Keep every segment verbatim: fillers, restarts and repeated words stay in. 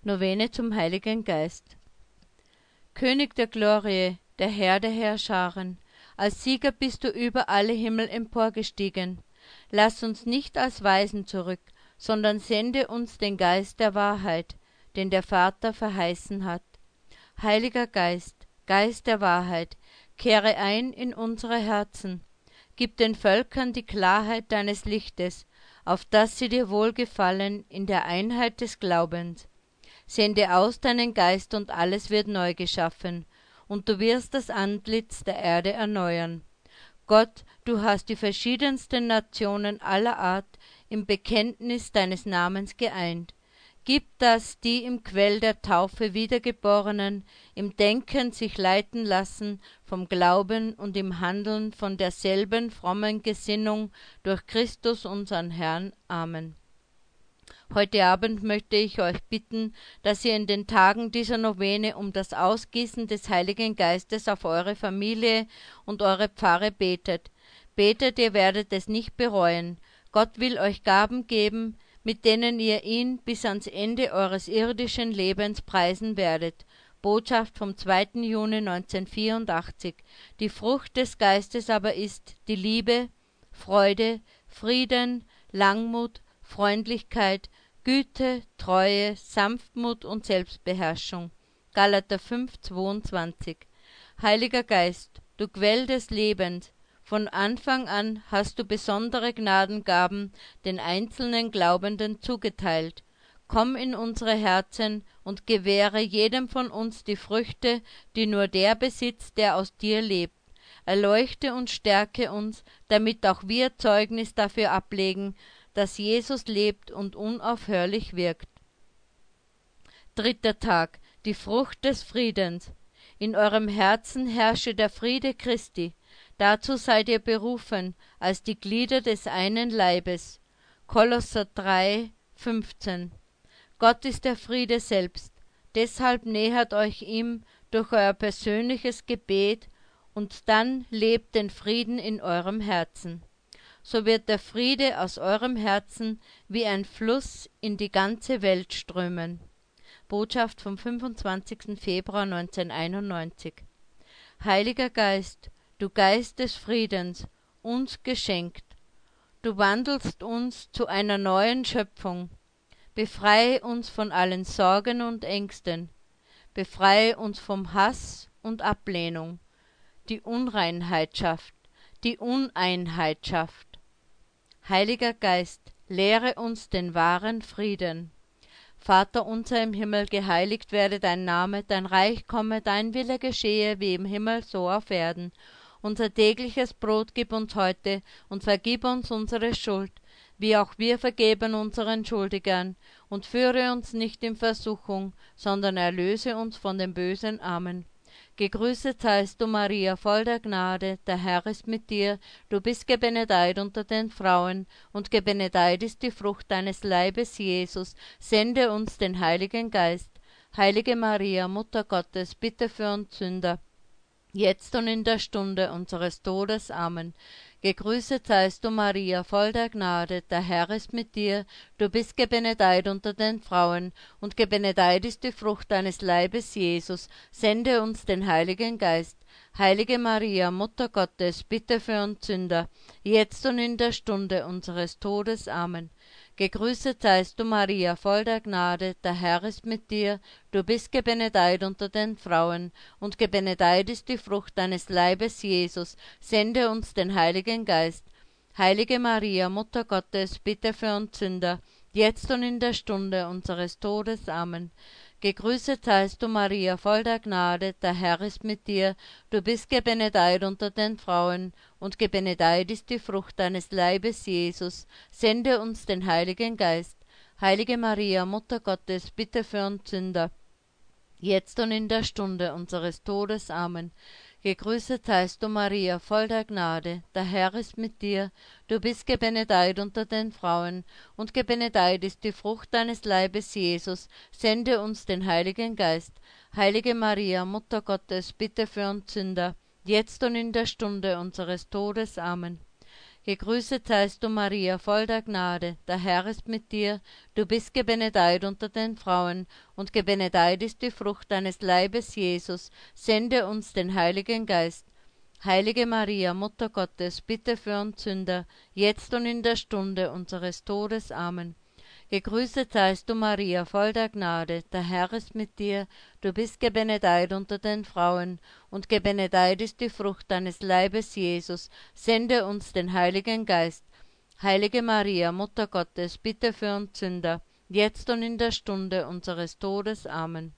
Novene zum Heiligen Geist. König der Glorie, der Herr der Heerscharen, als Sieger bist du über alle Himmel emporgestiegen. Lass uns nicht als Weisen zurück, sondern sende uns den Geist der Wahrheit, den der Vater verheißen hat. Heiliger Geist, Geist der Wahrheit, kehre ein in unsere Herzen. Gib den Völkern die Klarheit deines Lichtes, auf dass sie dir wohlgefallen in der Einheit des Glaubens. Sende aus deinen Geist und alles wird neu geschaffen, und du wirst das Antlitz der Erde erneuern. Gott, du hast die verschiedensten Nationen aller Art im Bekenntnis deines Namens geeint. Gib, dass die im Quell der Taufe Wiedergeborenen im Denken sich leiten lassen vom Glauben und im Handeln von derselben frommen Gesinnung durch Christus unseren Herrn. Amen. Heute Abend möchte ich euch bitten, dass ihr in den Tagen dieser Novene um das Ausgießen des Heiligen Geistes auf eure Familie und eure Pfarre betet. Betet, ihr werdet es nicht bereuen. Gott will euch Gaben geben, mit denen ihr ihn bis ans Ende eures irdischen Lebens preisen werdet. Botschaft vom zweiten Juni neunzehnhundertvierundachtzig. Die Frucht des Geistes aber ist die Liebe, Freude, Frieden, Langmut, Freundlichkeit, Güte, Treue, Sanftmut und Selbstbeherrschung. Galater fünf, zweiundzwanzig. Heiliger Geist, du Quell des Lebens, von Anfang an hast du besondere Gnadengaben den einzelnen Glaubenden zugeteilt. Komm in unsere Herzen und gewähre jedem von uns die Früchte, die nur der besitzt, der aus dir lebt. Erleuchte und stärke uns, damit auch wir Zeugnis dafür ablegen, dass Jesus lebt und unaufhörlich wirkt. Dritter Tag. Die Frucht des Friedens. In eurem Herzen herrsche der Friede Christi. Dazu seid ihr berufen, als die Glieder des einen Leibes. Kolosser drei, fünfzehn. Gott ist der Friede selbst. Deshalb nähert euch ihm durch euer persönliches Gebet und dann lebt den Frieden in eurem Herzen. So wird der Friede aus eurem Herzen wie ein Fluss in die ganze Welt strömen. Botschaft vom fünfundzwanzigsten Februar neunzehnhunderteinundneunzig. Heiliger Geist, du Geist des Friedens, uns geschenkt. Du wandelst uns zu einer neuen Schöpfung. Befreie uns von allen Sorgen und Ängsten. Befreie uns vom Hass und Ablehnung, die Unreinheit schafft, die Uneinheit schafft. Heiliger Geist, lehre uns den wahren Frieden. Vater unser im Himmel, geheiligt werde dein Name, dein Reich komme, dein Wille geschehe, wie im Himmel so auf Erden. Unser tägliches Brot gib uns heute und vergib uns unsere Schuld, wie auch wir vergeben unseren Schuldigern, und führe uns nicht in Versuchung, sondern erlöse uns von dem Bösen. Amen. Gegrüßet seist du, Maria, voll der Gnade, der Herr ist mit dir, du bist gebenedeit unter den Frauen, und gebenedeit ist die Frucht deines Leibes, Jesus. Sende uns den Heiligen Geist. Heilige Maria, Mutter Gottes, bitte für uns Sünder, jetzt und in der Stunde unseres Todes. Amen. Gegrüßet seist du, Maria, voll der Gnade, der Herr ist mit dir, du bist gebenedeit unter den Frauen, und gebenedeit ist die Frucht deines Leibes, Jesus. Sende uns den Heiligen Geist. Heilige Maria, Mutter Gottes, bitte für uns Sünder, jetzt und in der Stunde unseres Todes. Amen. Gegrüßet seist du, Maria, voll der Gnade, der Herr ist mit dir, du bist gebenedeit unter den Frauen, und gebenedeit ist die Frucht deines Leibes, Jesus. Sende uns den Heiligen Geist. Heilige Maria, Mutter Gottes, bitte für uns Sünder, jetzt und in der Stunde unseres Todes. Amen. Gegrüßet seist du, Maria, voll der Gnade, der Herr ist mit dir, du bist gebenedeit unter den Frauen, und gebenedeit ist die Frucht deines Leibes, Jesus. Sende uns den Heiligen Geist. Heilige Maria, Mutter Gottes, bitte für uns Sünder, jetzt und in der Stunde unseres Todes. Amen. Gegrüßet seist du, Maria, voll der Gnade, der Herr ist mit dir, du bist gebenedeit unter den Frauen, und gebenedeit ist die Frucht deines Leibes, Jesus. Sende uns den Heiligen Geist. Heilige Maria, Mutter Gottes, bitte für uns Sünder, jetzt und in der Stunde unseres Todes. Amen. Gegrüßet seist du, Maria, voll der Gnade, der Herr ist mit dir, du bist gebenedeit unter den Frauen, und gebenedeit ist die Frucht deines Leibes, Jesus. Sende uns den Heiligen Geist. Heilige Maria, Mutter Gottes, bitte für uns Sünder, jetzt und in der Stunde unseres Todes. Amen. Gegrüßet seist du, Maria, voll der Gnade, der Herr ist mit dir, du bist gebenedeit unter den Frauen, und gebenedeit ist die Frucht deines Leibes, Jesus. Sende uns den Heiligen Geist. Heilige Maria, Mutter Gottes, bitte für uns Sünder, jetzt und in der Stunde unseres Todes. Amen.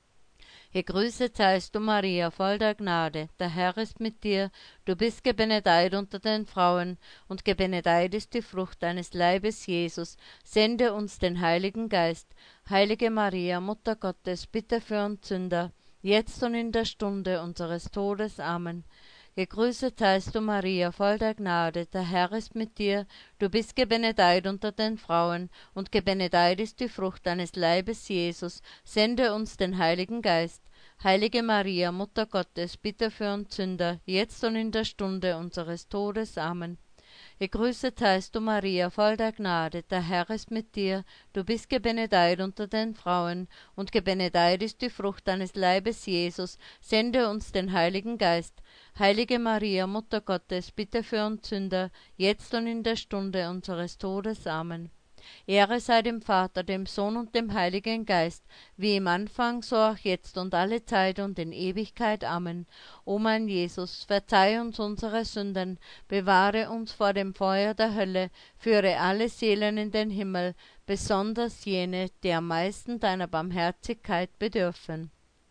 Gegrüßet seist du, Maria, voll der Gnade, der Herr ist mit dir, du bist gebenedeit unter den Frauen, und gebenedeit ist die Frucht deines Leibes, Jesus. Sende uns den Heiligen Geist. Heilige Maria, Mutter Gottes, bitte für uns Sünder, jetzt und in der Stunde unseres Todes. Amen. Gegrüßet seist du, Maria, voll der Gnade, der Herr ist mit dir, du bist gebenedeit unter den Frauen, und gebenedeit ist die Frucht deines Leibes, Jesus. Sende uns den Heiligen Geist. Heilige Maria, Mutter Gottes, bitte für uns Sünder, jetzt und in der Stunde unseres Todes. Amen. Gegrüßet seist du, Maria, voll der Gnade, der Herr ist mit dir, du bist gebenedeit unter den Frauen, und gebenedeit ist die Frucht deines Leibes, Jesus. Sende uns den Heiligen Geist. Heilige Maria, Mutter Gottes, bitte für uns Sünder, jetzt und in der Stunde unseres Todes. Amen. Ehre sei dem Vater, dem Sohn und dem Heiligen Geist, wie im Anfang, so auch jetzt und alle Zeit und in Ewigkeit. Amen. O mein Jesus, verzeih uns unsere Sünden, bewahre uns vor dem Feuer der Hölle, führe alle Seelen in den Himmel, besonders jene, die am meisten deiner Barmherzigkeit bedürfen.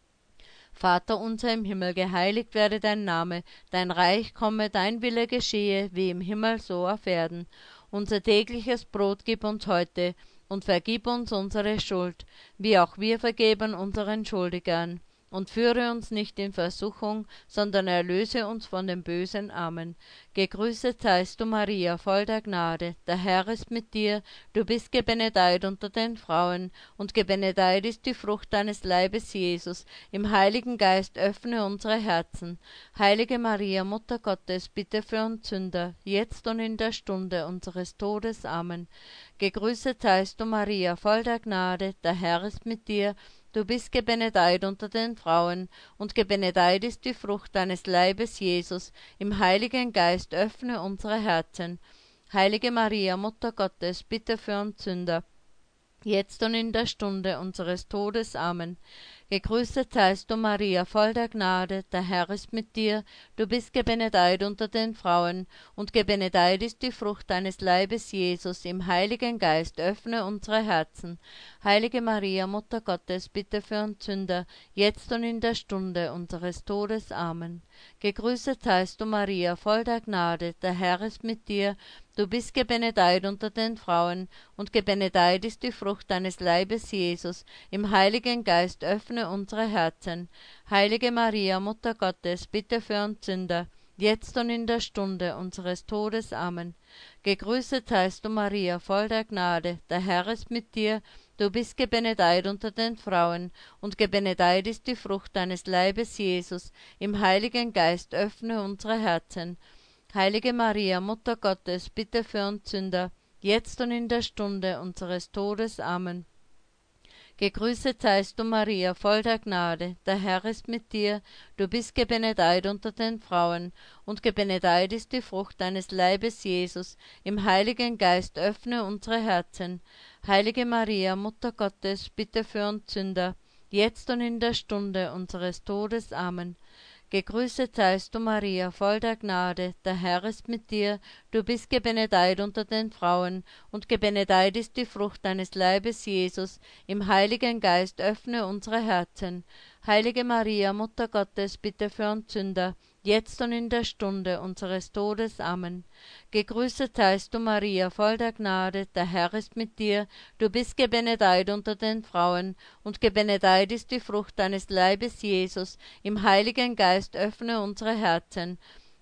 Vater unser im Himmel, geheiligt werde dein Name, dein Reich komme, dein Wille geschehe, wie im Himmel so auf Erden. Unser tägliches Brot gib uns heute, und vergib uns unsere Schuld, wie auch wir vergeben unseren Schuldigern. Und führe uns nicht in Versuchung, sondern erlöse uns von dem Bösen. Amen. Gegrüßet seist du, Maria, voll der Gnade, der Herr ist mit dir, du bist gebenedeit unter den Frauen, und gebenedeit ist die Frucht deines Leibes, Jesus. Im Heiligen Geist öffne unsere Herzen. Heilige Maria, Mutter Gottes, bitte für uns Sünder, jetzt und in der Stunde unseres Todes. Amen. Gegrüßet seist du, Maria, voll der Gnade, der Herr ist mit dir, du bist gebenedeit unter den Frauen, und gebenedeit ist die Frucht deines Leibes, Jesus. Im Heiligen Geist öffne unsere Herzen. Heilige Maria, Mutter Gottes, bitte für uns Sünder, jetzt und in der Stunde unseres Todes. Amen. Gegrüßet seist du, Maria, voll der Gnade, der Herr ist mit dir, du bist gebenedeit unter den Frauen, und gebenedeit ist die Frucht deines Leibes, Jesus. Im Heiligen Geist öffne unsere Herzen. Heilige Maria, Mutter Gottes, bitte für uns Sünder, jetzt und in der Stunde unseres Todes. Amen. Gegrüßet seist du, Maria, voll der Gnade, der Herr ist mit dir, du bist gebenedeit unter den Frauen, und gebenedeit ist die Frucht deines Leibes, Jesus. Im Heiligen Geist öffne unsere Herzen. Heilige Maria, Mutter Gottes, bitte für uns Sünder, jetzt und in der Stunde unseres Todes. Amen. Gegrüßet seist du, Maria, voll der Gnade, der Herr ist mit dir, du bist gebenedeit unter den Frauen, und gebenedeit ist die Frucht deines Leibes, Jesus. Im Heiligen Geist öffne unsere Herzen. Heilige Maria, Mutter Gottes, bitte für uns Sünder, jetzt und in der Stunde unseres Todes. Amen. Gegrüßet seist du, Maria, voll der Gnade, der Herr ist mit dir, du bist gebenedeit unter den Frauen, und gebenedeit ist die Frucht deines Leibes, Jesus. Im Heiligen Geist öffne unsere Herzen. Heilige Maria, Mutter Gottes, bitte für uns Sünder, jetzt und in der Stunde unseres Todes. Amen. Gegrüßet seist du, Maria, voll der Gnade, der Herr ist mit dir, du bist gebenedeit unter den Frauen, und gebenedeit ist die Frucht deines Leibes, Jesus. Im Heiligen Geist öffne unsere Herzen. Heilige Maria, Mutter Gottes, bitte für uns Sünder, jetzt und in der Stunde unseres Todes. Amen. Gegrüßet seist du, Maria, voll der Gnade, der Herr ist mit dir, du bist gebenedeit unter den Frauen, und gebenedeit ist die Frucht deines Leibes, Jesus. Im Heiligen Geist öffne unsere Herzen.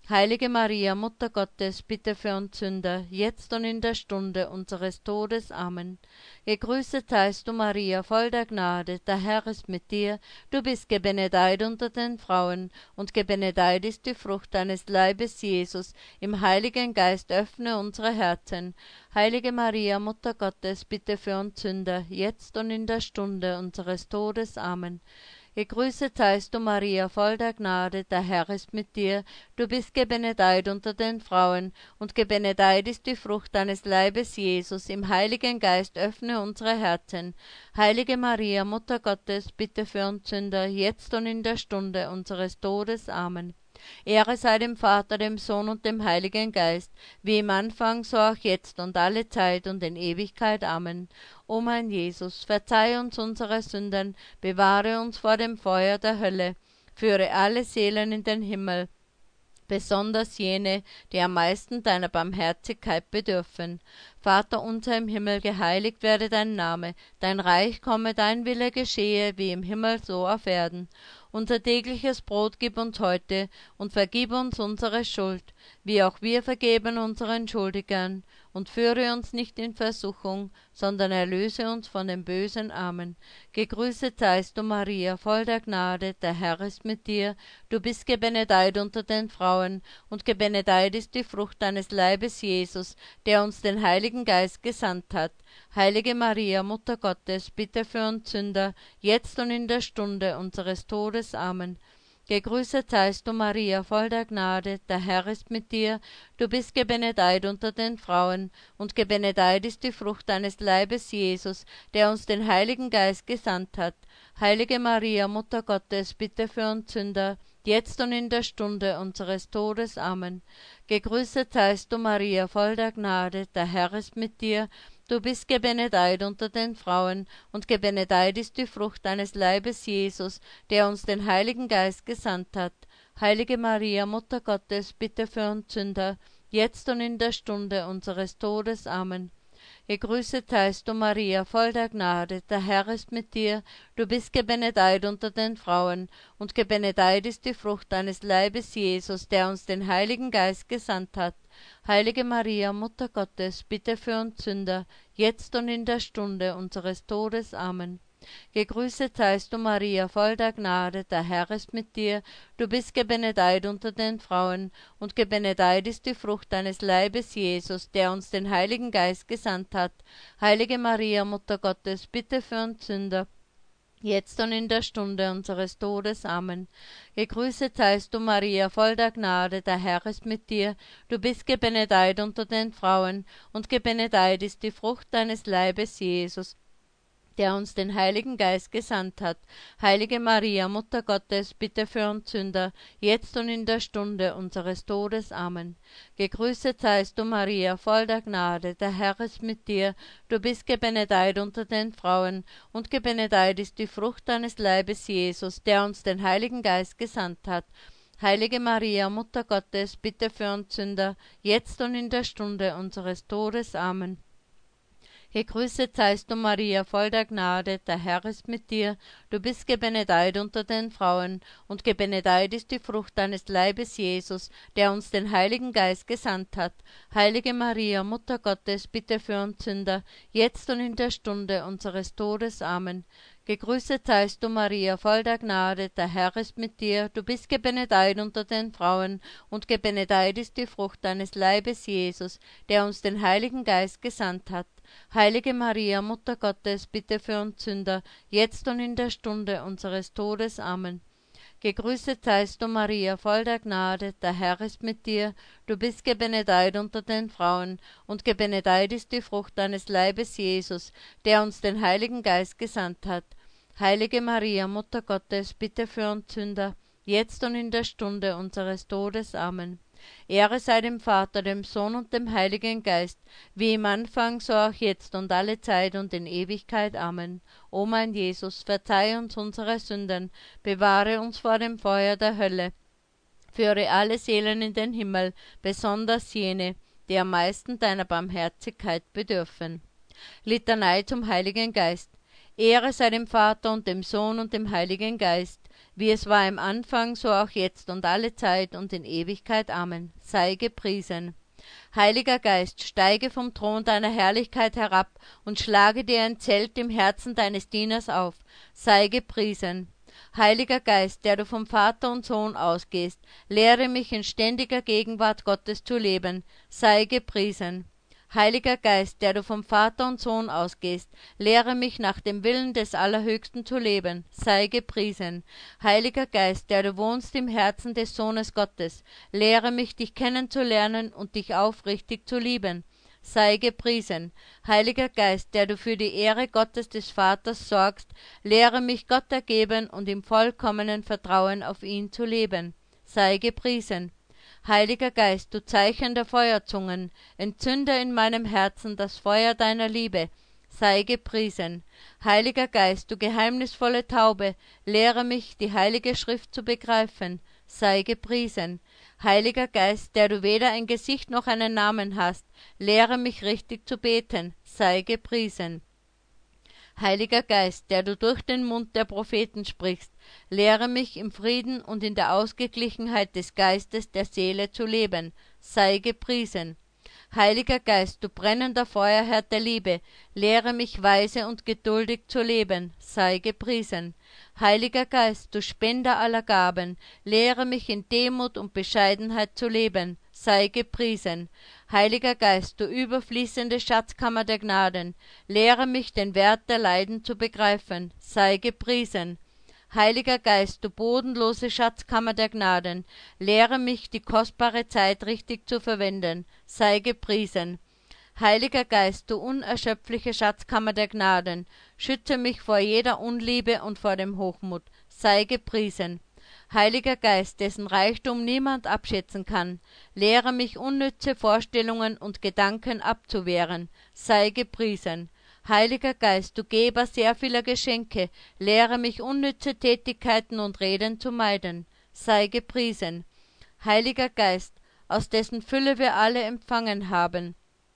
Heilige Maria, Mutter Gottes, bitte für uns Sünder, jetzt und in der Stunde unseres Todes. Amen. Gegrüßet seist du, Maria, voll der Gnade, der Herr ist mit dir. Du bist gebenedeit unter den Frauen, und gebenedeit ist die Frucht deines Leibes, Jesus. Im Heiligen Geist öffne unsere Herzen. Heilige Maria, Mutter Gottes, bitte für uns Sünder, jetzt und in der Stunde unseres Todes. Amen. Gegrüßet seist du, Maria, voll der Gnade, der Herr ist mit dir. Du bist gebenedeit unter den Frauen, und gebenedeit ist die Frucht deines Leibes, Jesus. Im Heiligen Geist öffne unsere Herzen. Heilige Maria, Mutter Gottes, bitte für uns Sünder, jetzt und in der Stunde unseres Todes. Amen. Ehre sei dem Vater, dem Sohn und dem Heiligen Geist, wie im Anfang, so auch jetzt und alle Zeit und in Ewigkeit. Amen. O mein Jesus, verzeih uns unsere Sünden, bewahre uns vor dem Feuer der Hölle, führe alle Seelen in den Himmel, besonders jene, die am meisten deiner Barmherzigkeit bedürfen. Vater unser im Himmel, geheiligt werde dein Name, dein Reich komme, dein Wille geschehe, wie im Himmel so auf Erden. Unser tägliches Brot gib uns heute, und vergib uns unsere Schuld, wie auch wir vergeben unseren Schuldigern. Und führe uns nicht in Versuchung, sondern erlöse uns von dem Bösen. Amen. Gegrüßet seist du, Maria, voll der Gnade, der Herr ist mit dir. Du bist gebenedeit unter den Frauen, und gebenedeit ist die Frucht deines Leibes, Jesus, der uns den Heiligen Geist gesandt hat. Heilige Maria, Mutter Gottes, bitte für uns Sünder, jetzt und in der Stunde unseres Todes. Amen. Gegrüßet seist du, Maria, voll der Gnade, der Herr ist mit dir. Du bist gebenedeit unter den Frauen, und gebenedeit ist die Frucht deines Leibes, Jesus, der uns den Heiligen Geist gesandt hat. Heilige Maria, Mutter Gottes, bitte für uns Sünder, jetzt und in der Stunde unseres Todes. Amen. Gegrüßet seist du, Maria, voll der Gnade, der Herr ist mit dir. Du bist gebenedeit unter den Frauen, und gebenedeit ist die Frucht deines Leibes, Jesus, der uns den Heiligen Geist gesandt hat. Heilige Maria, Mutter Gottes, bitte für uns Sünder, jetzt und in der Stunde unseres Todes. Amen. Gegrüßet seist du, Maria, voll der Gnade, der Herr ist mit dir. Du bist gebenedeit unter den Frauen, und gebenedeit ist die Frucht deines Leibes, Jesus, der uns den Heiligen Geist gesandt hat. Heilige Maria, Mutter Gottes, bitte für uns Sünder, jetzt und in der Stunde unseres Todes. Amen. Gegrüßet seist du, Maria, voll der Gnade, der Herr ist mit dir. Du bist gebenedeit unter den Frauen, und gebenedeit ist die Frucht deines Leibes, Jesus, der uns den Heiligen Geist gesandt hat. Heilige Maria, Mutter Gottes, bitte für uns Sünder, jetzt und in der Stunde unseres Todes. Amen. Gegrüßet seist du, Maria, voll der Gnade, der Herr ist mit dir. Du bist gebenedeit unter den Frauen, und gebenedeit ist die Frucht deines Leibes, Jesus, der uns den Heiligen Geist gesandt hat. Heilige Maria, Mutter Gottes, bitte für uns Sünder, jetzt und in der Stunde unseres Todes. Amen. Gegrüßet seist du, Maria, voll der Gnade, der Herr ist mit dir. Du bist gebenedeit unter den Frauen, und gebenedeit ist die Frucht deines Leibes, Jesus, der uns den Heiligen Geist gesandt hat. Heilige Maria, Mutter Gottes, bitte für uns Sünder, jetzt und in der Stunde unseres Todes. Amen. Gegrüßet seist du, Maria, voll der Gnade, der Herr ist mit dir. Du bist gebenedeit unter den Frauen, und gebenedeit ist die Frucht deines Leibes, Jesus, der uns den Heiligen Geist gesandt hat. Heilige Maria, Mutter Gottes, bitte für uns Sünder, jetzt und in der Stunde unseres Todes. Amen. Gegrüßet seist du, Maria, voll der Gnade, der Herr ist mit dir. Du bist gebenedeit unter den Frauen, und gebenedeit ist die Frucht deines Leibes, Jesus, der uns den Heiligen Geist gesandt hat. Heilige Maria, Mutter Gottes, bitte für uns Sünder, jetzt und in der Stunde unseres Todes. Amen. Gegrüßet seist du, Maria, voll der Gnade, der Herr ist mit dir. Du bist gebenedeit unter den Frauen, und gebenedeit ist die Frucht deines Leibes, Jesus, der uns den Heiligen Geist gesandt hat. Heilige Maria, Mutter Gottes, bitte für uns Sünder, jetzt und in der Stunde unseres Todes. Amen. Ehre sei dem Vater, dem Sohn und dem Heiligen Geist, wie im Anfang, so auch jetzt und alle Zeit und in Ewigkeit. Amen. O mein Jesus, verzeih uns unsere Sünden, bewahre uns vor dem Feuer der Hölle, führe alle Seelen in den Himmel, besonders jene, die am meisten deiner Barmherzigkeit bedürfen. Litanei zum Heiligen Geist. Ehre sei dem Vater und dem Sohn und dem Heiligen Geist, wie es war im Anfang, so auch jetzt und alle Zeit und in Ewigkeit. Amen. Sei gepriesen. Heiliger Geist, steige vom Thron deiner Herrlichkeit herab und schlage dir ein Zelt im Herzen deines Dieners auf. Sei gepriesen. Heiliger Geist, der du vom Vater und Sohn ausgehst, lehre mich in ständiger Gegenwart Gottes zu leben. Sei gepriesen. Heiliger Geist, der du vom Vater und Sohn ausgehst, lehre mich nach dem Willen des Allerhöchsten zu leben. Sei gepriesen. Heiliger Geist, der du wohnst im Herzen des Sohnes Gottes, lehre mich, dich kennenzulernen und dich aufrichtig zu lieben. Sei gepriesen. Heiliger Geist, der du für die Ehre Gottes des Vaters sorgst, lehre mich Gott ergeben und im vollkommenen Vertrauen auf ihn zu leben. Sei gepriesen. Heiliger Geist, du Zeichen der Feuerzungen, entzünde in meinem Herzen das Feuer deiner Liebe. Sei gepriesen. Heiliger Geist, du geheimnisvolle Taube, lehre mich, die heilige Schrift zu begreifen. Sei gepriesen. Heiliger Geist, der du weder ein Gesicht noch einen Namen hast, lehre mich richtig zu beten. Sei gepriesen. Heiliger Geist, der du durch den Mund der Propheten sprichst, lehre mich im Frieden und in der Ausgeglichenheit des Geistes der Seele zu leben. Sei gepriesen. Heiliger Geist, du brennender Feuerherd der Liebe, lehre mich weise und geduldig zu leben. Sei gepriesen. Heiliger Geist, du Spender aller Gaben, lehre mich in Demut und Bescheidenheit zu leben. Sei gepriesen. Heiliger Geist, du überfließende Schatzkammer der Gnaden, lehre mich den Wert der Leiden zu begreifen. Sei gepriesen. Heiliger Geist, du bodenlose Schatzkammer der Gnaden, lehre mich, die kostbare Zeit richtig zu verwenden. Sei gepriesen. Heiliger Geist, du unerschöpfliche Schatzkammer der Gnaden, schütze mich vor jeder Unliebe und vor dem Hochmut. Sei gepriesen. Heiliger Geist, dessen Reichtum niemand abschätzen kann, lehre mich unnütze Vorstellungen und Gedanken abzuwehren. Sei gepriesen. Heiliger Geist, du Geber sehr vieler Geschenke, lehre mich unnütze Tätigkeiten und Reden zu meiden. Sei gepriesen. Heiliger Geist, aus dessen Fülle wir alle empfangen haben,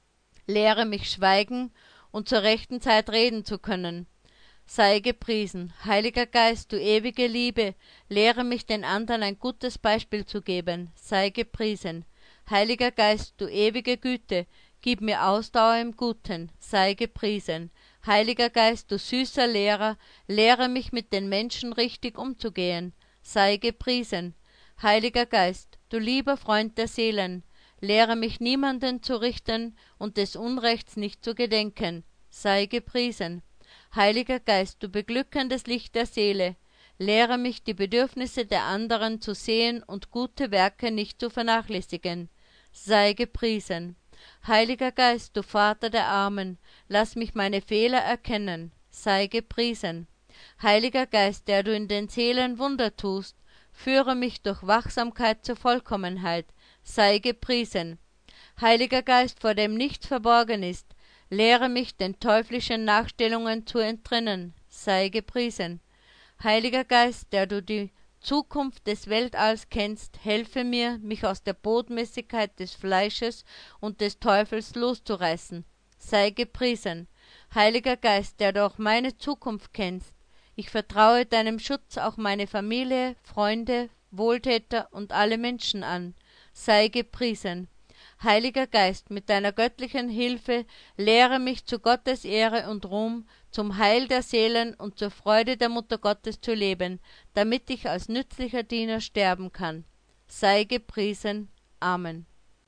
lehre mich schweigen und zur rechten Zeit reden zu können. Sei gepriesen. Heiliger Geist, du ewige Liebe, lehre mich den anderen ein gutes Beispiel zu geben. Sei gepriesen. Heiliger Geist, du ewige Güte, gib mir Ausdauer im Guten. Sei gepriesen. Heiliger Geist, du süßer Lehrer, lehre mich mit den Menschen richtig umzugehen. Sei gepriesen. Heiliger Geist, du lieber Freund der Seelen, lehre mich niemanden zu richten und des Unrechts nicht zu gedenken. Sei gepriesen. Heiliger Geist, du beglückendes Licht der Seele, lehre mich, die Bedürfnisse der anderen zu sehen und gute Werke nicht zu vernachlässigen. Sei gepriesen. Heiliger Geist, du Vater der Armen, lass mich meine Fehler erkennen. Sei gepriesen. Heiliger Geist, der du in den Seelen Wunder tust, führe mich durch Wachsamkeit zur Vollkommenheit. Sei gepriesen. Heiliger Geist, vor dem nichts verborgen ist, lehre mich, den teuflischen Nachstellungen zu entrinnen. Sei gepriesen. Heiliger Geist, der du die Zukunft des Weltalls kennst, helfe mir, mich aus der Botmäßigkeit des Fleisches und des Teufels loszureißen. Sei gepriesen. Heiliger Geist, der du auch meine Zukunft kennst, ich vertraue deinem Schutz auch meine Familie, Freunde, Wohltäter und alle Menschen an. Sei gepriesen. Heiliger Geist, mit deiner göttlichen Hilfe lehre mich zu Gottes Ehre und Ruhm, zum Heil der Seelen und zur Freude der Mutter Gottes zu leben, damit ich als nützlicher Diener sterben kann. Sei gepriesen. Amen.